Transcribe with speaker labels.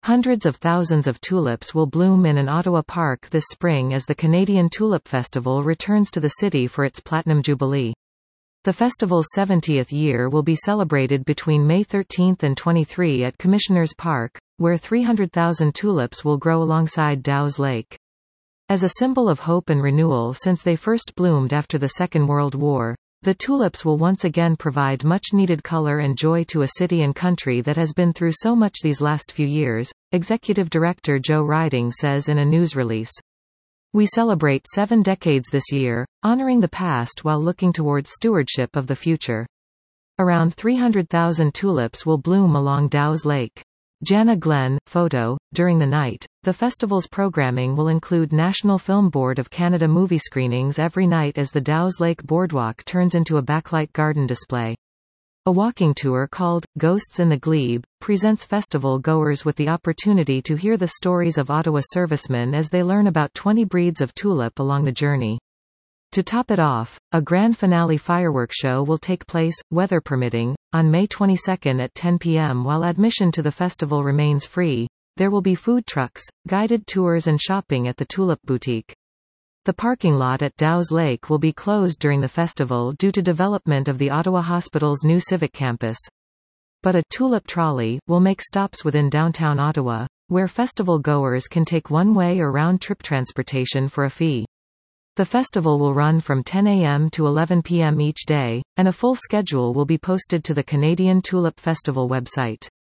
Speaker 1: Hundreds of thousands of tulips will bloom in an Ottawa park this spring as the Canadian Tulip Festival returns to the city for its Platinum Jubilee. The festival's 70th year will be celebrated between May 13 and 23 at Commissioners Park, where 300,000 tulips will grow alongside Dow's Lake. As a symbol of hope and renewal since they first bloomed after the Second World War, the tulips will once again provide much-needed color and joy to a city and country that has been through so much these last few years, Executive Director Joe Riding says in a news release. We celebrate 7 decades this year, honoring the past while looking towards stewardship of the future. Around 300,000 tulips will bloom along Dow's Lake. Jana Glenn, photo. During the night, the festival's programming will include National Film Board of Canada movie screenings every night as the Dow's Lake Boardwalk turns into a backlight garden display. A walking tour called Ghosts in the Glebe presents festival goers with the opportunity to hear the stories of Ottawa servicemen as they learn about 20 breeds of tulip along the journey. To top it off, a grand finale fireworks show will take place, weather permitting, on May 22 at 10 p.m. While admission to the festival remains free, there will be food trucks, guided tours and shopping at the Tulip Boutique. The parking lot at Dow's Lake will be closed during the festival due to development of the Ottawa Hospital's new civic campus. But a tulip trolley will make stops within downtown Ottawa, where festival goers can take one-way or round-trip transportation for a fee. The festival will run from 10 a.m. to 11 p.m. each day, and a full schedule will be posted to the Canadian Tulip Festival website.